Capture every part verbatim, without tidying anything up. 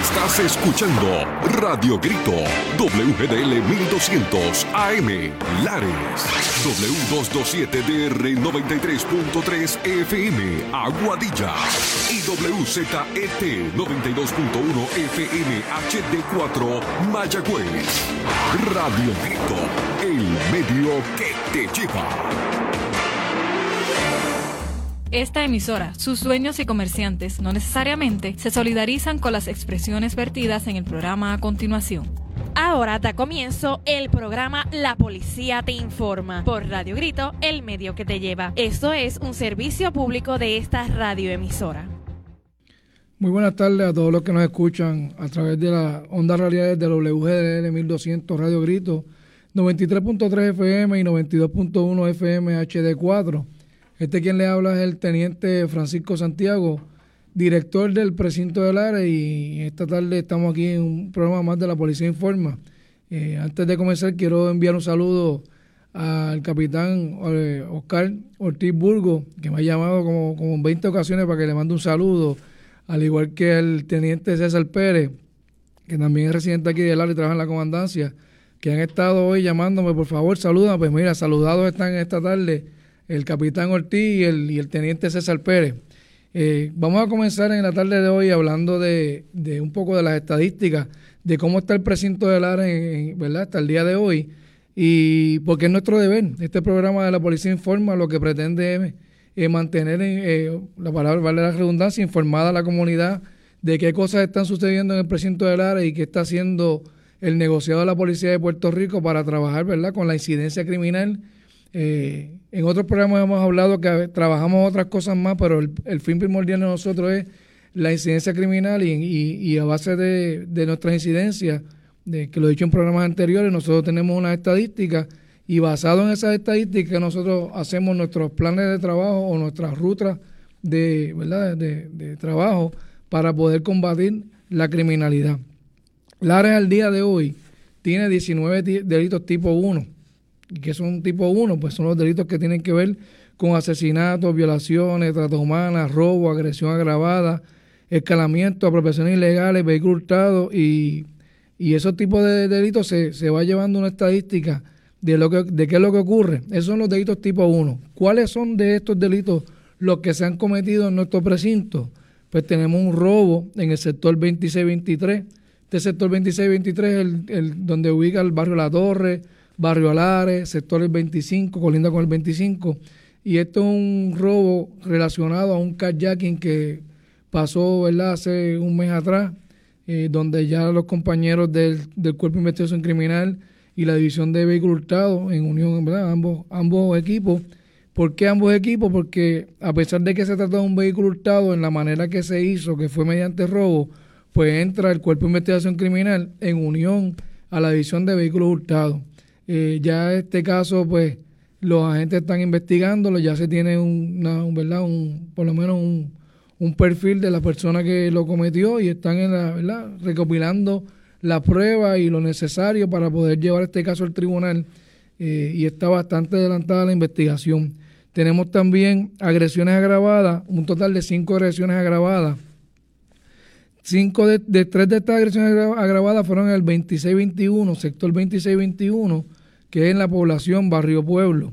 Estás escuchando Radio Grito, W G D L mil doscientos A M, Lares, W doscientos veintisiete D R noventa y tres punto tres F M, Aguadilla, y W Z E T noventa y dos punto uno F M H D cuatro, Mayagüez. Radio Grito, el medio que te lleva. Esta emisora, sus dueños y comerciantes no necesariamente se solidarizan con las expresiones vertidas en el programa a continuación. Ahora da comienzo el programa La Policía Te Informa por Radio Grito, el medio que te lleva. Esto es un servicio público de esta radioemisora. Muy buenas tardes a todos los que nos escuchan a través de las ondas radiales de W G D L mil doscientos Radio Grito, noventa y tres punto tres F M y noventa y dos punto uno F M H D cuatro. Este quien le habla es el teniente Francisco Santiago, director del precinto de Lares, y esta tarde estamos aquí en un programa más de La Policía Informa. Eh, antes de comenzar quiero enviar un saludo al capitán eh, Oscar Ortiz Burgo, que me ha llamado como, como en veinte ocasiones para que le mande un saludo, al igual que el teniente César Pérez, que también es residente aquí de Lares y trabaja en la comandancia, que han estado hoy llamándome, por favor, saludan. Pues mira, saludados están esta tarde el capitán Ortiz y el, y el teniente César Pérez. Eh, vamos a comenzar en la tarde de hoy hablando de, de un poco de las estadísticas, de cómo está el precinto de Lares, en, en, ¿verdad?, hasta el día de hoy, y porque es nuestro deber. Este programa de La Policía Informa lo que pretende es eh, mantener, eh, la palabra vale la redundancia, informada a la comunidad de qué cosas están sucediendo en el precinto de Lares y qué está haciendo el negociado de la Policía de Puerto Rico para trabajar, ¿verdad?, con la incidencia criminal. Eh, en otros programas hemos hablado que trabajamos otras cosas más, pero el, el fin primordial de nosotros es la incidencia criminal y, y, y a base de, de nuestras incidencias, de que lo he dicho en programas anteriores, nosotros tenemos unas estadísticas y basado en esas estadísticas nosotros hacemos nuestros planes de trabajo o nuestras rutas de, ¿verdad?, de, de trabajo para poder combatir la criminalidad. Lares al día de hoy tiene diecinueve delitos tipo uno. ¿Y qué son tipo uno? Pues son los delitos que tienen que ver con asesinatos, violaciones, trata humana, robo, agresión agravada, escalamiento, apropiaciones ilegales, vehículos hurtados, y, y esos tipos de delitos se, se va llevando una estadística de lo que de qué es lo que ocurre. Esos son los delitos tipo uno. ¿Cuáles son de estos delitos los que se han cometido en nuestro precinto? Pues tenemos un robo en el sector veintiséis veintitrés. Este sector veintiséis veintitrés es el, el donde ubica el barrio La Torre, Barrio Lares, sector el veinticinco, colinda con el veinticinco, y esto es un robo relacionado a un carjacking que pasó, ¿verdad?, hace un mes atrás, eh, donde ya los compañeros del, del Cuerpo de Investigación Criminal y la División de Vehículos Hurtados, en unión, ¿verdad?, ambos, ambos equipos. ¿Por qué ambos equipos? Porque a pesar de que se trata de un vehículo hurtado, en la manera que se hizo, que fue mediante robo, pues entra el Cuerpo de Investigación Criminal en unión a la División de Vehículos Hurtados. Eh, ya este caso, pues, los agentes están investigándolo, ya se tiene una, un, ¿verdad?, un, por lo menos un, un perfil de la persona que lo cometió y están en la, ¿verdad?, recopilando la prueba y lo necesario para poder llevar este caso al tribunal, eh, y está bastante adelantada la investigación. Tenemos también agresiones agravadas, un total de cinco agresiones agravadas. Cinco de, de tres de estas agresiones agravadas fueron en el veintiséis veintiuno, sector veintiséis veintiuno, que es en la población Barrio Pueblo,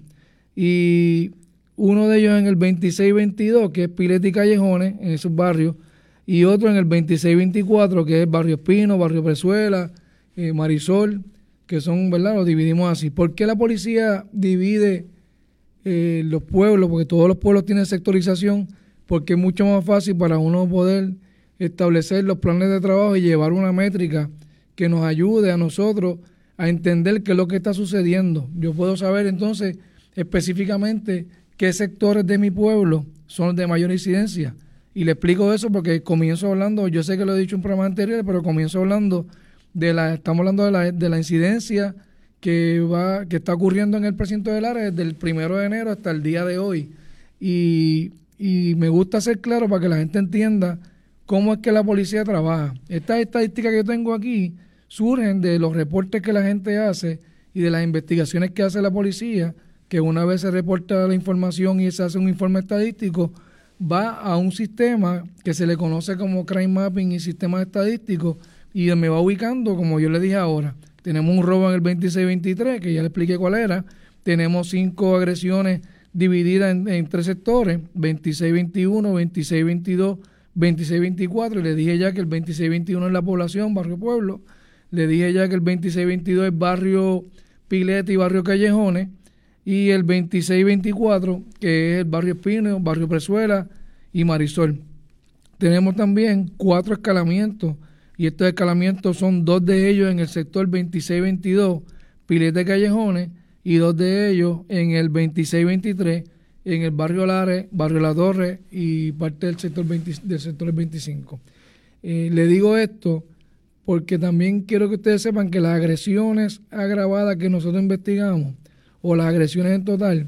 y uno de ellos en el veintiséis veintidós, que es Pileta y Callejones, en esos barrios, y otro en el veintiséis veinticuatro, que es Barrio Espino, Barrio Prezuela, eh, Marisol, que son, ¿verdad?, los dividimos así. ¿Por qué la policía divide eh, los pueblos? Porque todos los pueblos tienen sectorización, porque es mucho más fácil para uno poder establecer los planes de trabajo y llevar una métrica que nos ayude a nosotros a entender qué es lo que está sucediendo. Yo puedo saber entonces específicamente qué sectores de mi pueblo son los de mayor incidencia. Y le explico eso porque comienzo hablando, yo sé que lo he dicho en programas anteriores, pero comienzo hablando de la, estamos hablando de la, de la incidencia que va, que está ocurriendo en el precinto de Lares desde el primero de enero hasta el día de hoy. Y, y me gusta ser claro para que la gente entienda cómo es que la policía trabaja. Estas estadísticas que tengo aquí surgen de los reportes que la gente hace y de las investigaciones que hace la policía, que una vez se reporta la información y se hace un informe estadístico, va a un sistema que se le conoce como crime mapping y sistemas estadísticos y me va ubicando, como yo le dije ahora. Tenemos un robo en el veintiséis veintitrés, que ya le expliqué cuál era. Tenemos cinco agresiones divididas en, en tres sectores, veintiséis veintiuno, veintiséis veintidós, veintiséis veinticuatro. Y le dije ya que el veintiséis veintiuno es la población, barrio Pueblo. Le dije ya que el veintiséis veintidós es barrio Pileta y barrio Callejones. Y el veintiséis veinticuatro, que es el barrio Espino, barrio Presuela y Marisol. Tenemos también cuatro escalamientos, y estos escalamientos son dos de ellos en el sector veintiséis veintidós, Pileta y Callejones, y dos de ellos en el veintiséis veintitrés, en el barrio Lares, barrio La Torre y parte del sector, veinte, del sector veinticinco. Eh, le digo esto porque también quiero que ustedes sepan que las agresiones agravadas que nosotros investigamos, o las agresiones en total,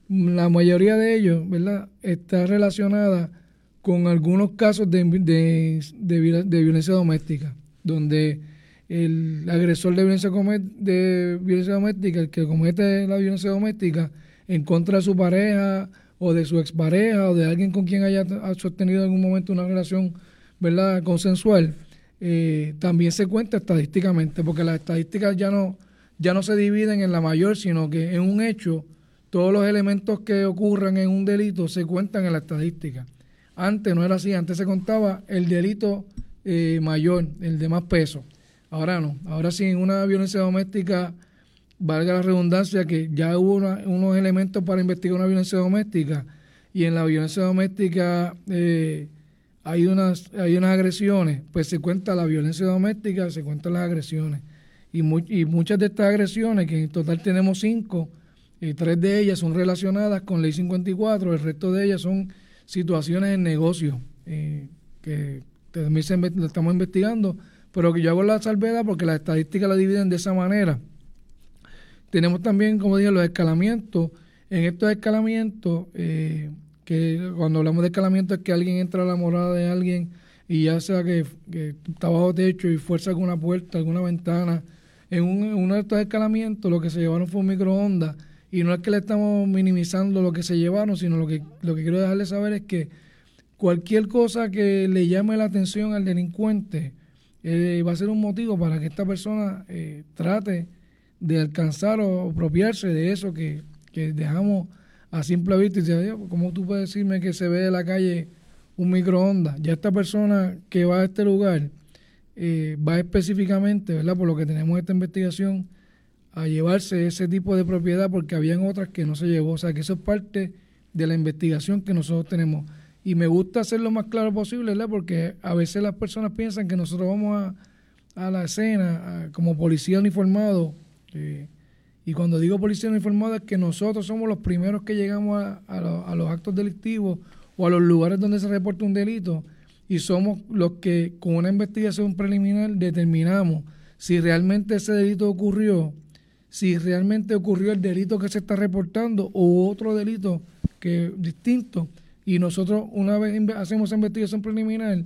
la mayoría de ellos, ¿verdad?, está relacionada con algunos casos de, de, de, de violencia doméstica, donde el agresor de violencia, de violencia doméstica, el que comete la violencia doméstica en contra de su pareja o de su expareja o de alguien con quien haya sostenido en algún momento una relación, ¿verdad?, consensual, eh, también se cuenta estadísticamente, porque las estadísticas ya no, ya no se dividen en la mayor, sino que en un hecho todos los elementos que ocurran en un delito se cuentan en la estadística. Antes no era así, antes se contaba el delito eh, mayor, el de más peso. Ahora no, ahora sí en una violencia doméstica, valga la redundancia, que ya hubo una, unos elementos para investigar una violencia doméstica, y en la violencia doméstica eh, hay unas hay unas agresiones, pues se cuenta la violencia doméstica, se cuentan las agresiones. Y, mu- y muchas de estas agresiones, que en total tenemos cinco, y tres de ellas son relacionadas con Ley cincuenta y cuatro, el resto de ellas son situaciones en negocio, eh, que también se lo estamos investigando, pero que yo hago la salvedad porque las estadísticas la dividen de esa manera. Tenemos también, como dije, los escalamientos. En estos escalamientos, eh, que cuando hablamos de escalamiento es que alguien entra a la morada de alguien y ya sea que, que está bajo techo y fuerza alguna puerta, alguna ventana. En, un, en uno de estos escalamientos lo que se llevaron fue un microondas. Y no es que le estamos minimizando lo que se llevaron, sino lo que, lo que quiero dejarles saber es que cualquier cosa que le llame la atención al delincuente eh, va a ser un motivo para que esta persona eh, trate de alcanzar o apropiarse de eso que, que dejamos a simple vista. Y dice, ¿cómo tú puedes decirme que se ve de la calle un microondas? Ya esta persona que va a este lugar eh, va específicamente, ¿verdad?, por lo que tenemos esta investigación, a llevarse ese tipo de propiedad porque habían otras que no se llevó. O sea, que eso es parte de la investigación que nosotros tenemos. Y me gusta hacer lo más claro posible, ¿verdad?, porque a veces las personas piensan que nosotros vamos a, a la escena a, como policía uniformado. Eh, y cuando digo policía uniformado es que nosotros somos los primeros que llegamos a, a, lo, a los actos delictivos o a los lugares donde se reporta un delito, y somos los que con una investigación preliminar determinamos si realmente ese delito ocurrió, si realmente ocurrió el delito que se está reportando o otro delito que distinto, y nosotros una vez inve- hacemos esa investigación preliminar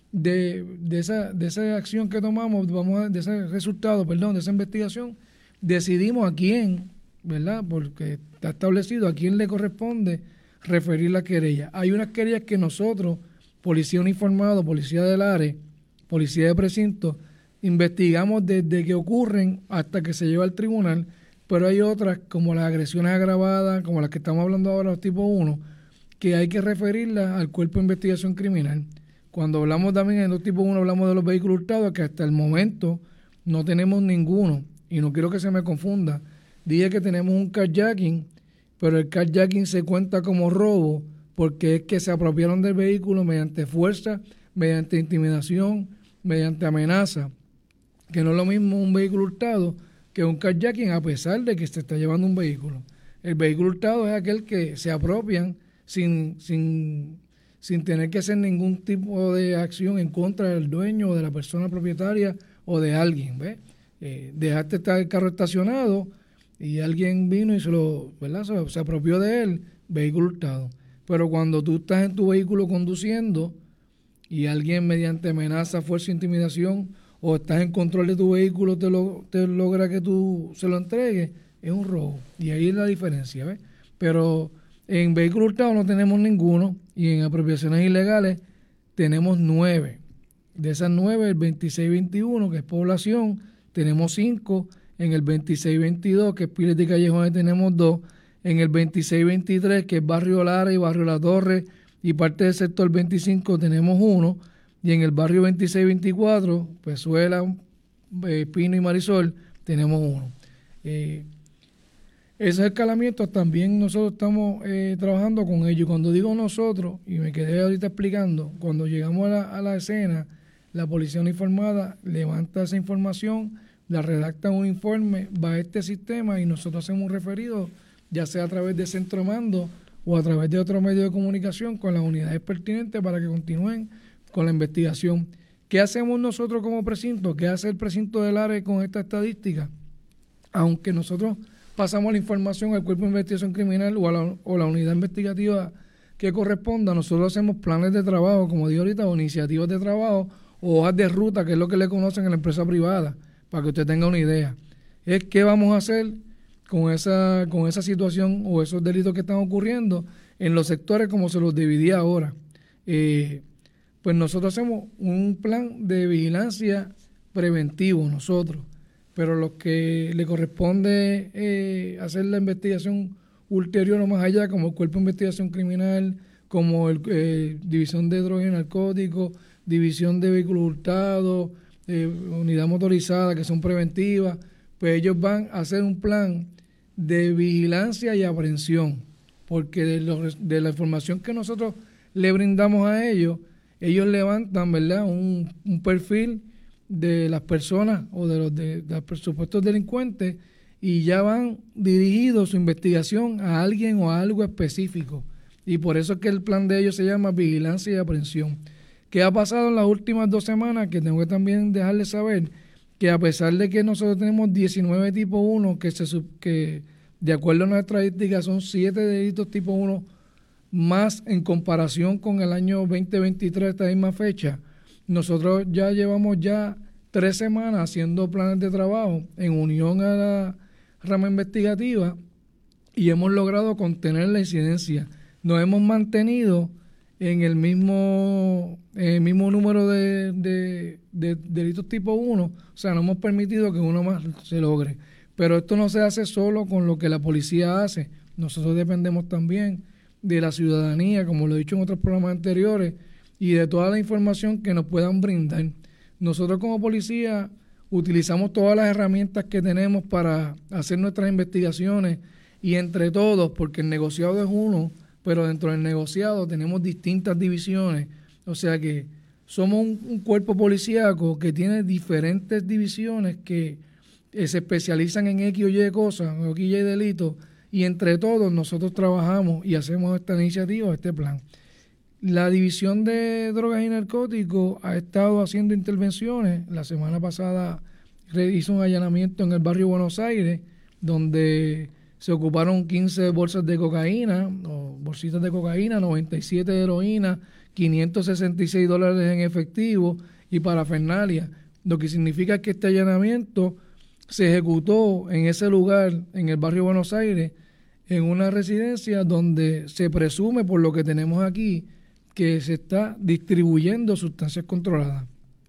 de, de esa de esa acción que tomamos, vamos a, de ese resultado, perdón, de esa investigación, decidimos a quién, ¿verdad?, porque está establecido a quién le corresponde referir la querella. Hay unas querellas que nosotros, policía uniformado, policía del área, policía de precinto, investigamos desde que ocurren hasta que se lleva al tribunal, pero hay otras, como las agresiones agravadas, como las que estamos hablando ahora, los tipo uno, que hay que referirlas al Cuerpo de Investigación Criminal. Cuando hablamos también en los tipo uno, hablamos de los vehículos hurtados, que hasta el momento no tenemos ninguno, y no quiero que se me confunda. Dije que tenemos un carjacking, pero el carjacking se cuenta como robo, porque es que se apropiaron del vehículo mediante fuerza, mediante intimidación, mediante amenaza, que no es lo mismo un vehículo hurtado que un carjacking, a pesar de que se está llevando un vehículo. El vehículo hurtado es aquel que se apropian sin, sin, sin tener que hacer ningún tipo de acción en contra del dueño o de la persona propietaria o de alguien, ¿ves? Eh, dejaste estar el carro estacionado y alguien vino y se lo, ¿verdad?, se, se apropió de él, vehículo hurtado. Pero cuando tú estás en tu vehículo conduciendo y alguien mediante amenaza, fuerza e intimidación, o estás en control de tu vehículo, te, lo, te logra que tú se lo entregues, es un robo. Y ahí es la diferencia, ¿ves? Pero En vehículos hurtados no tenemos ninguno y en apropiaciones ilegales tenemos nueve. De esas nueve, el veintiséis veintiuno, que es población, tenemos cinco. En el veintiséis veintidós, que es Piles y Callejones, tenemos dos. En el veintiséis veintitrés, que es Barrio Lara y Barrio La Torre y parte del sector veinticinco, tenemos uno. Y en el barrio veintiséis veinticuatro, Pezuela, eh, Pino y Marisol, tenemos uno. Eh, esos escalamientos también nosotros estamos eh, trabajando con ellos. Cuando digo nosotros, y me quedé ahorita explicando, cuando llegamos a la, a la escena, la policía uniformada levanta esa información, la redacta un informe, va a este sistema y nosotros hacemos un referido, ya sea a través de centro de mando o a través de otro medio de comunicación con las unidades pertinentes para que continúen con la investigación. ¿Qué hacemos nosotros como precinto? ¿Qué hace el precinto del área con esta estadística? Aunque nosotros pasamos la información al Cuerpo de Investigación Criminal o a la, o la unidad investigativa que corresponda, nosotros hacemos planes de trabajo, como digo ahorita, o iniciativas de trabajo o hojas de ruta, que es lo que le conocen en la empresa privada, para que usted tenga una idea. Es qué vamos a hacer con esa, con esa situación o esos delitos que están ocurriendo en los sectores como se los dividí ahora. Eh, pues nosotros hacemos un plan de vigilancia preventivo nosotros, pero los que le corresponde eh, hacer la investigación ulterior o más allá, como el Cuerpo de Investigación Criminal, como el eh, División de Drogas y Narcóticos, División de Vehículos Hurtados, eh, Unidad Motorizada, que son preventivas, pues ellos van a hacer un plan de vigilancia y aprehensión, porque de, los, de la información que nosotros le brindamos a ellos, ellos levantan, ¿verdad?, un, un perfil de las personas o de los, de, de los supuestos delincuentes y ya van dirigidos su investigación a alguien o a algo específico. Y por eso es que el plan de ellos se llama Vigilancia y Aprehensión. ¿Qué ha pasado en las últimas dos semanas? Que tengo que también dejarles saber que a pesar de que nosotros tenemos diecinueve tipo uno, que, se, que de acuerdo a nuestra estadística son siete delitos tipo uno más en comparación con el año veinte veintitrés, esta misma fecha, nosotros ya llevamos ya tres semanas haciendo planes de trabajo en unión a la rama investigativa y hemos logrado contener la incidencia. Nos hemos mantenido en el mismo, en el mismo número de, de, de, de delitos tipo uno, o sea, no hemos permitido que uno más se logre. Pero esto no se hace solo con lo que la policía hace, nosotros dependemos también de la ciudadanía, como lo he dicho en otros programas anteriores, y de toda la información que nos puedan brindar. Nosotros como policía utilizamos todas las herramientas que tenemos para hacer nuestras investigaciones y entre todos, porque el negociado es uno, pero dentro del negociado tenemos distintas divisiones, o sea que somos un, un cuerpo policíaco que tiene diferentes divisiones que eh, se especializan en X o Y cosas, en X y Y delitos, y entre todos nosotros trabajamos y hacemos esta iniciativa, este plan. La División de Drogas y Narcóticos ha estado haciendo intervenciones. La semana pasada hizo un allanamiento en el barrio Buenos Aires, donde se ocuparon quince bolsas de cocaína, o bolsitas de cocaína, noventa y siete de heroína, quinientos sesenta y seis dólares en efectivo y parafernalia, lo que significa que este allanamiento se ejecutó en ese lugar, en el barrio Buenos Aires, en una residencia donde se presume, por lo que tenemos aquí, que se está distribuyendo sustancias controladas.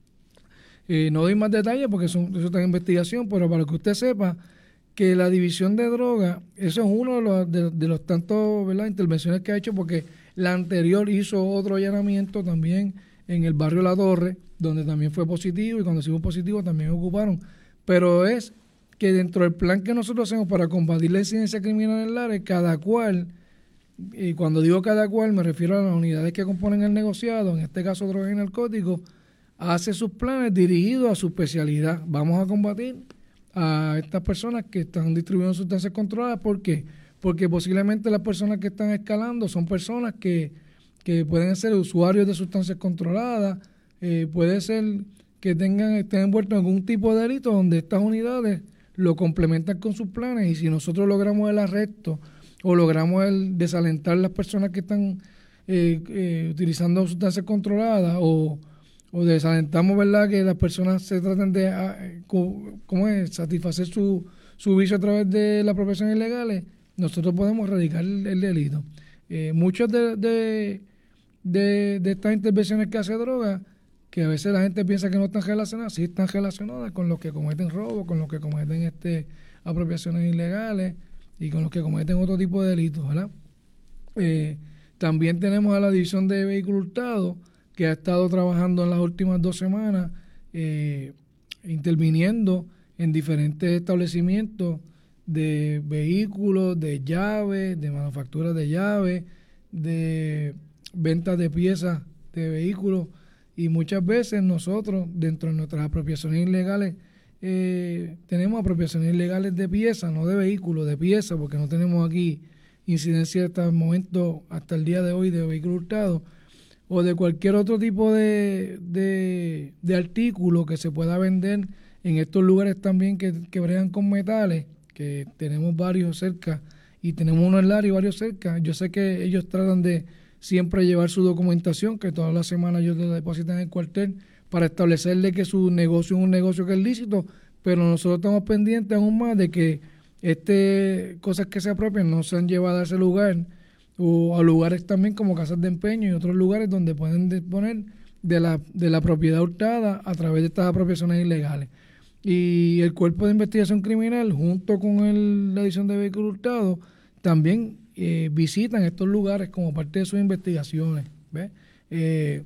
Eh, no doy más detalles porque son, eso está en investigación, pero para que usted sepa que la división de drogas, eso es uno de los, de, de los tantos, ¿verdad?, intervenciones que ha hecho, porque la anterior hizo otro allanamiento también en el barrio La Torre, donde también fue positivo, y cuando se fue positivo también ocuparon. Pero es que dentro del plan que nosotros hacemos para combatir la incidencia criminal en el área, cada cual, y cuando digo cada cual me refiero a las unidades que componen el negociado, en este caso drogas y narcóticos, hace sus planes dirigidos a su especialidad. Vamos a combatir a estas personas que están distribuyendo sustancias controladas. ¿Por qué? Porque posiblemente las personas que están escalando son personas que, que pueden ser usuarios de sustancias controladas, eh, puede ser que tengan estén envueltos en algún tipo de delito donde estas unidades lo complementan con sus planes, y si nosotros logramos el arresto o logramos el desalentar las personas que están eh, eh, utilizando sustancias controladas, o, o desalentamos, ¿verdad?, que las personas se traten de eh, ¿cómo es? satisfacer su, su vicio a través de las profesiones ilegales, nosotros podemos erradicar el, el delito. Eh, muchas de, de, de, de estas intervenciones que hace droga, que a veces la gente piensa que no están relacionadas, sí están relacionadas con los que cometen robo, con los que cometen este apropiaciones ilegales y con los que cometen otro tipo de delitos, ¿verdad? Eh, también tenemos a la División de Vehículos Hurtados, que ha estado trabajando en las últimas dos semanas, eh, interviniendo en diferentes establecimientos de vehículos, de llaves, de manufacturas de llaves, de ventas de piezas de vehículos, y muchas veces nosotros, dentro de nuestras apropiaciones ilegales, eh, tenemos apropiaciones ilegales de piezas, no de vehículos, de piezas, porque no tenemos aquí incidencia hasta el momento, hasta el día de hoy, de vehículos hurtados, o de cualquier otro tipo de, de, de artículo que se pueda vender en estos lugares también que, que bregan con metales, que tenemos varios cerca, y tenemos uno en Lares y varios cerca. Yo sé que ellos tratan de siempre llevar su documentación, que todas las semanas ellos la depositan en el cuartel, para establecerle que su negocio es un negocio que es lícito, pero nosotros estamos pendientes aún más de que este cosas que se apropian no sean llevadas a ese lugar, o a lugares también como casas de empeño y otros lugares donde pueden disponer de la, de la propiedad hurtada a través de estas apropiaciones ilegales. Y el Cuerpo de Investigación Criminal, junto con el, la División de Vehículos Hurtados, también eh, visitan estos lugares como parte de sus investigaciones. ¿Ves? Eh,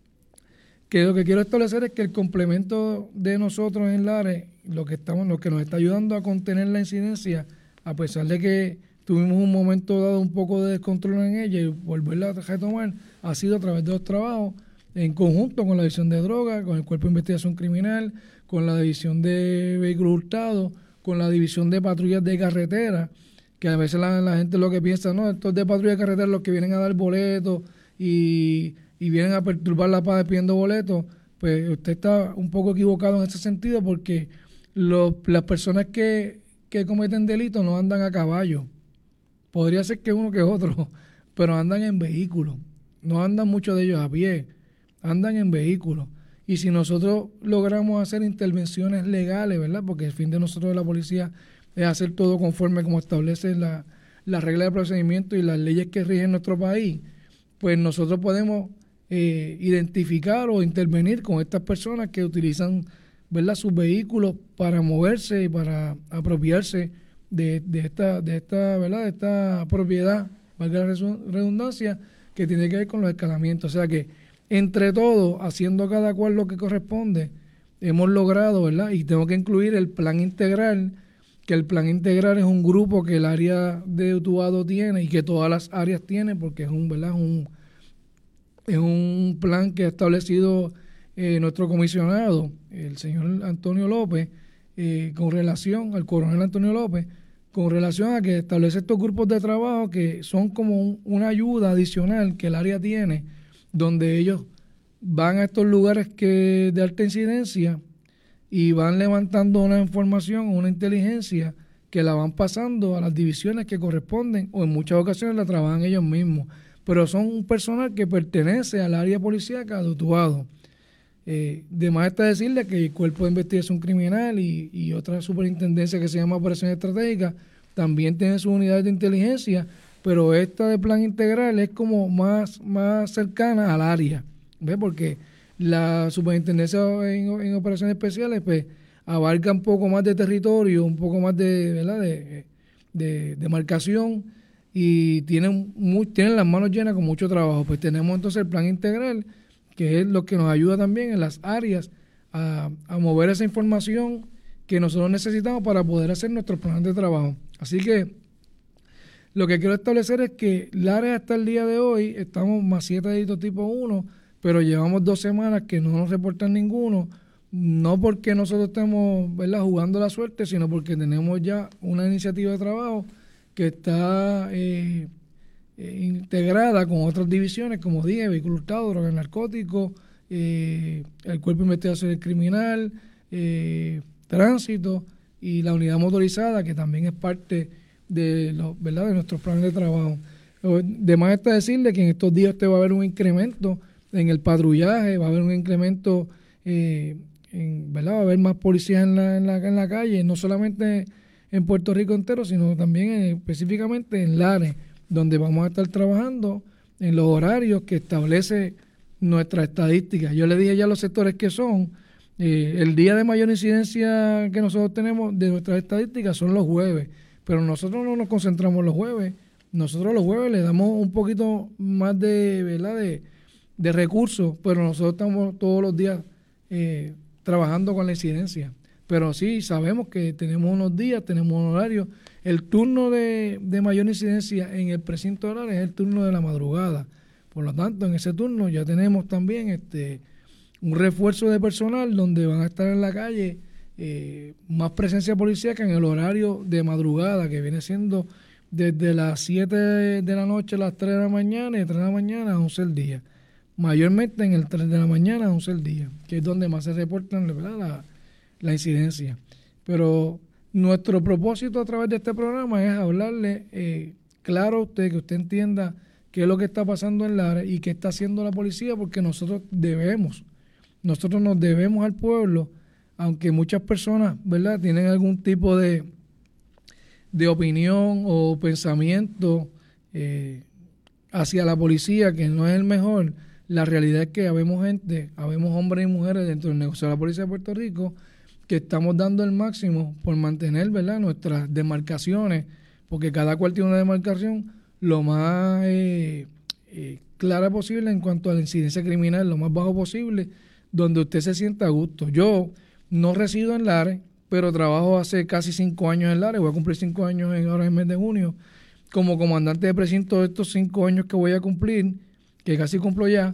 que lo que quiero establecer es que el complemento de nosotros en Lares, lo que estamos, lo que nos está ayudando a contener la incidencia, a pesar de que tuvimos un momento dado un poco de descontrol en ella y volverla a retomar, ha sido a través de los trabajos en conjunto con la División de Drogas, con el Cuerpo de Investigación Criminal, con la División de Vehículos Hurtados, con la División de Patrullas de Carretera, que a veces la, la gente lo que piensa, no, estos de patrullas de carretera los que vienen a dar boletos y, y vienen a perturbar la paz pidiendo boletos, pues usted está un poco equivocado en ese sentido, porque los, las personas que, que cometen delitos no andan a caballo. Podría ser que uno que otro, pero andan en vehículos. No andan muchos de ellos a pie, andan en vehículos. Y si nosotros logramos hacer intervenciones legales, ¿verdad? Porque el fin de nosotros de la policía es hacer todo conforme como establece la, la regla de procedimiento y las leyes que rigen nuestro país, pues nosotros podemos eh, identificar o intervenir con estas personas que utilizan, ¿verdad?, sus vehículos para moverse y para apropiarse de, de esta, de esta, ¿verdad?, de esta propiedad, valga la redundancia, que tiene que ver con los escalamientos. O sea que entre todos, haciendo cada cual lo que corresponde, hemos logrado, ¿verdad? Y tengo que incluir el plan integral, que el plan integral es un grupo que el área de Utuado tiene y que todas las áreas tienen, porque es un, ¿verdad?, un, es un plan que ha establecido eh, nuestro comisionado, el señor Antonio López, eh, con relación al coronel Antonio López, con relación a que establece estos grupos de trabajo que son como un, una ayuda adicional que el área tiene, donde ellos van a estos lugares que de alta incidencia y van levantando una información, una inteligencia que la van pasando a las divisiones que corresponden, o en muchas ocasiones la trabajan ellos mismos, pero son un personal que pertenece al área policíaca de Utuado. Eh, de más está decirle que el Cuerpo de Investigación Criminal y, y otra superintendencia que se llama Operaciones Estratégicas también tienen sus unidades de inteligencia, pero esta de plan integral es como más, más cercana al área, ¿ves? Porque la superintendencia en, en operaciones especiales pues abarca un poco más de territorio, un poco más de, ¿verdad?, de, de, de marcación, y tienen, muy, tienen las manos llenas con mucho trabajo. Pues tenemos entonces el plan integral, que es lo que nos ayuda también en las áreas a, a mover esa información que nosotros necesitamos para poder hacer nuestros planes de trabajo. Así que lo que quiero establecer es que Lares hasta el día de hoy estamos más siete delitos tipo uno, pero llevamos dos semanas que no nos reportan ninguno, no porque nosotros estemos, ¿verdad?, jugando la suerte, sino porque tenemos ya una iniciativa de trabajo que está eh, eh, integrada con otras divisiones, como dije, vehículos hurtados, drogas, narcóticos, eh, el Cuerpo de Investigación Criminal, eh, tránsito y la unidad motorizada, que también es parte de, los, ¿verdad?, de nuestros planes de trabajo. De más está decirle que en estos días usted va a haber un incremento en el patrullaje, va a haber un incremento, eh, en, ¿verdad?, va a haber más policías en la, en la, en la calle, no solamente en Puerto Rico entero, sino también en, específicamente en Lares, donde vamos a estar trabajando en los horarios que establece nuestra estadística. Yo le dije ya los sectores que son. Eh, el día de mayor incidencia que nosotros tenemos de nuestras estadísticas son los jueves, pero nosotros no nos concentramos los jueves. Nosotros los jueves le damos un poquito más de, ¿verdad?, de, de recursos, pero nosotros estamos todos los días eh, trabajando con la incidencia. Pero sí, sabemos que tenemos unos días, tenemos un horario. El turno de, de mayor incidencia en el precinto horario es el turno de la madrugada. Por lo tanto, en ese turno ya tenemos también este un refuerzo de personal donde van a estar en la calle eh, más presencia policíaca en el horario de madrugada, que viene siendo desde las siete de la noche a las tres de la mañana y de tres de la mañana a once del día. Mayormente en el tres de la mañana a once del día, que es donde más se reportan, ¿verdad?, la, la incidencia. Pero nuestro propósito a través de este programa es hablarle eh, claro a usted, que usted entienda qué es lo que está pasando en Lares y qué está haciendo la policía, porque nosotros debemos, nosotros nos debemos al pueblo, aunque muchas personas, ¿verdad?, tienen algún tipo de, de opinión o pensamiento eh, hacia la policía que no es el mejor. La realidad es que habemos gente, habemos hombres y mujeres dentro del negocio de la Policía de Puerto Rico que estamos dando el máximo por mantener, ¿verdad?, nuestras demarcaciones, porque cada cual tiene una demarcación lo más eh, eh, clara posible en cuanto a la incidencia criminal, lo más bajo posible, donde usted se sienta a gusto. Yo no resido en Lares, pero trabajo hace casi cinco años en Lares, voy a cumplir cinco años en, ahora en el mes de junio, como comandante de precinto de estos cinco años que voy a cumplir, que casi cumplo ya,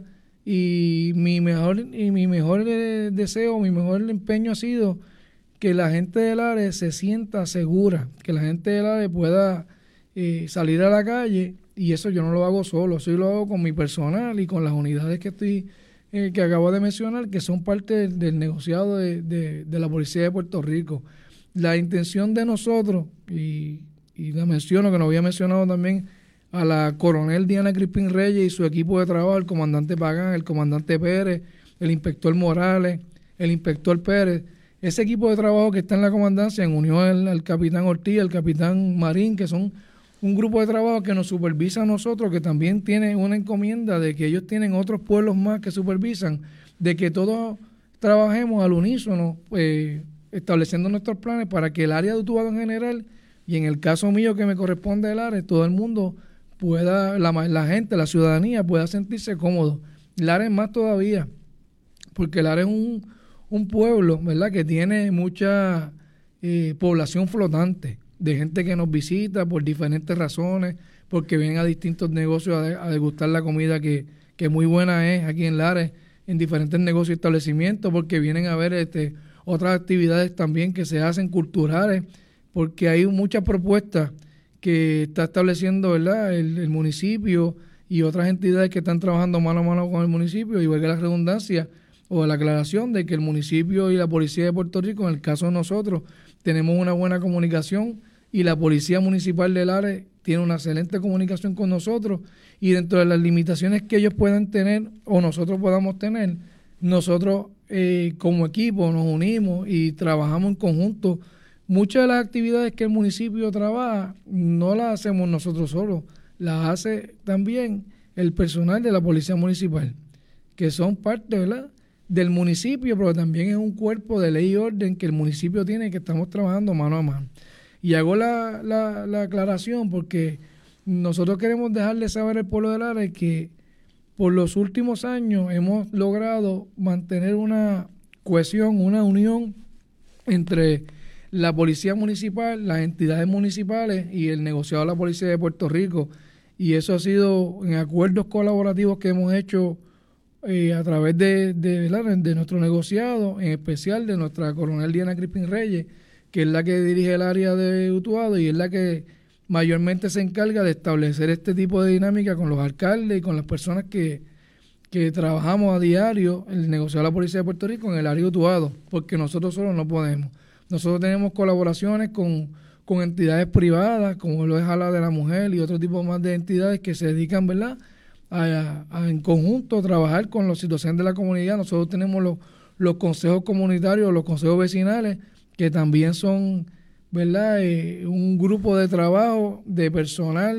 y mi mejor y mi mejor eh, deseo, mi mejor empeño ha sido que la gente de Lares se sienta segura, que la gente de Lares pueda eh, salir a la calle, y eso yo no lo hago solo, eso yo lo hago con mi personal y con las unidades que estoy eh, que acabo de mencionar, que son parte del, del negociado de, de, de la Policía de Puerto Rico. La intención de nosotros, y, y la menciono, que nos había mencionado también a la coronel Diana Crispín Reyes y su equipo de trabajo, el comandante Pagán, el comandante Pérez, el inspector Morales, el inspector Pérez, ese equipo de trabajo que está en la comandancia, en unión al, al capitán Ortiz, al capitán Marín, que son un grupo de trabajo que nos supervisa a nosotros, que también tiene una encomienda de que ellos tienen otros pueblos más que supervisan, de que todos trabajemos al unísono, eh, estableciendo nuestros planes para que el área de Utuado en general, y en el caso mío que me corresponde el área, todo el mundo pueda, la, la gente, la ciudadanía pueda sentirse cómodo. Lares más todavía, porque Lares es un, un pueblo, ¿verdad?, que tiene mucha eh, población flotante, de gente que nos visita por diferentes razones, porque vienen a distintos negocios a, a degustar la comida que, que muy buena es aquí en Lares, en diferentes negocios y establecimientos, porque vienen a ver este, otras actividades también que se hacen culturales, porque hay muchas propuestas que está estableciendo, ¿verdad?, el, el municipio y otras entidades que están trabajando mano a mano con el municipio, y valga la redundancia o la aclaración de que el municipio y la Policía de Puerto Rico, en el caso de nosotros, tenemos una buena comunicación, y la Policía Municipal de Lares tiene una excelente comunicación con nosotros, y dentro de las limitaciones que ellos puedan tener o nosotros podamos tener, nosotros eh, como equipo nos unimos y trabajamos en conjunto. Muchas de las actividades que el municipio trabaja no las hacemos nosotros solos, las hace también el personal de la Policía Municipal, que son parte, ¿verdad?, del municipio, pero también es un cuerpo de ley y orden que el municipio tiene, que estamos trabajando mano a mano. Y hago la, la, la aclaración porque nosotros queremos dejarle saber al pueblo de Lares que por los últimos años hemos logrado mantener una cohesión, una unión entre la Policía Municipal, las entidades municipales y el negociado de la Policía de Puerto Rico. Y eso ha sido en acuerdos colaborativos que hemos hecho eh, a través de, de, de, de nuestro negociado, en especial de nuestra coronel Diana Crispín Reyes, que es la que dirige el área de Utuado y es la que mayormente se encarga de establecer este tipo de dinámica con los alcaldes y con las personas que, que trabajamos a diario en el negociado de la Policía de Puerto Rico en el área de Utuado, porque nosotros solos no podemos. Nosotros tenemos colaboraciones con, con entidades privadas, como lo es Ala de la Mujer y otro tipo más de entidades que se dedican, ¿verdad?, a, a en conjunto trabajar con las situaciones de la comunidad. Nosotros tenemos los, los consejos comunitarios, los consejos vecinales, que también son, ¿verdad?, eh, un grupo de trabajo de personal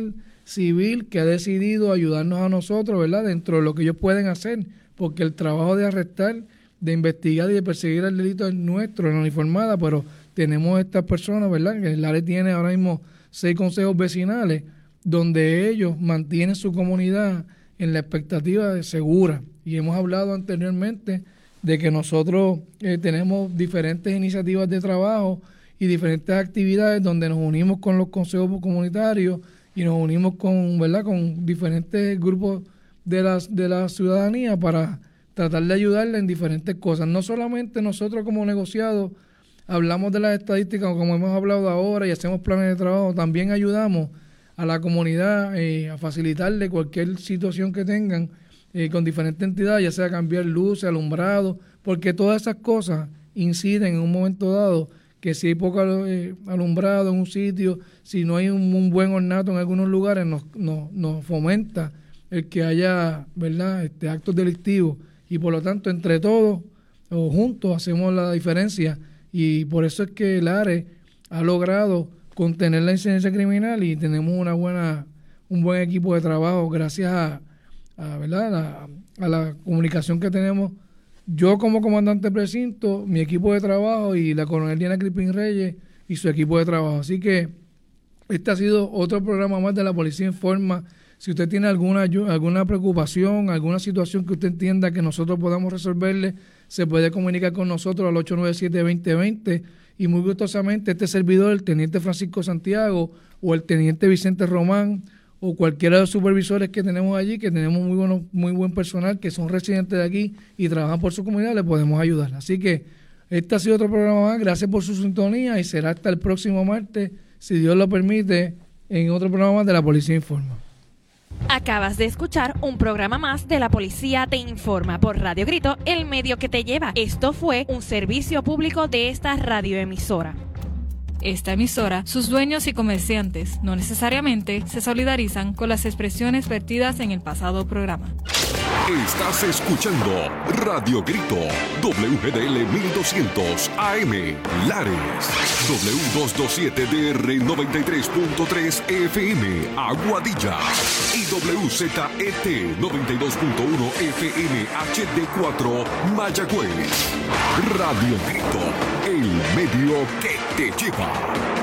civil que ha decidido ayudarnos a nosotros, ¿verdad?, dentro de lo que ellos pueden hacer, porque el trabajo de arrestar, de investigar y de perseguir el delito es nuestro, en la uniformada, pero tenemos estas personas, ¿verdad?, que el área tiene ahora mismo seis consejos vecinales, donde ellos mantienen su comunidad en la expectativa de segura. Y hemos hablado anteriormente de que nosotros eh, tenemos diferentes iniciativas de trabajo y diferentes actividades donde nos unimos con los consejos comunitarios y nos unimos con, ¿verdad?, con diferentes grupos de la, de la ciudadanía para tratar de ayudarle en diferentes cosas. No solamente nosotros como negociados hablamos de las estadísticas como hemos hablado ahora y hacemos planes de trabajo, también ayudamos a la comunidad eh, a facilitarle cualquier situación que tengan eh, con diferentes entidades, ya sea cambiar luces, alumbrado, porque todas esas cosas inciden en un momento dado que si hay poco eh, alumbrado en un sitio, si no hay un, un buen ornato en algunos lugares, nos, nos, nos fomenta el que haya, ¿verdad?, este, actos delictivos, y por lo tanto entre todos o juntos hacemos la diferencia, y por eso es que el A R E ha logrado contener la incidencia criminal y tenemos una buena un buen equipo de trabajo gracias a, a, ¿verdad?, a, a la comunicación que tenemos yo como comandante precinto, mi equipo de trabajo y la coronel Diana Crispín Reyes y su equipo de trabajo. Así que este ha sido otro programa más de La Policía Informa. Si usted tiene alguna alguna preocupación, alguna situación que usted entienda que nosotros podamos resolverle, se puede comunicar con nosotros al ocho nueve siete, veinte veinte, y muy gustosamente este servidor, el teniente Francisco Santiago o el teniente Vicente Román o cualquiera de los supervisores que tenemos allí, que tenemos muy bueno, muy buen personal, que son residentes de aquí y trabajan por su comunidad, le podemos ayudar. Así que este ha sido otro programa más. Gracias por su sintonía y será hasta el próximo martes, si Dios lo permite, en otro programa más de La Policía Informa. Acabas de escuchar un programa más de La Policía Te Informa por Radio Grito, el medio que te lleva. Esto fue un servicio público de esta radioemisora. Esta emisora, sus dueños y comerciantes no necesariamente se solidarizan con las expresiones vertidas en el pasado programa. Estás escuchando Radio Grito, W G D L mil doscientos A M, Lares, W doscientos veintisiete D R noventa y tres punto tres F M, Aguadilla, y W Z E T noventa y dos punto uno F M H D cuatro, Mayagüez. Radio Grito, el medio que te lleva.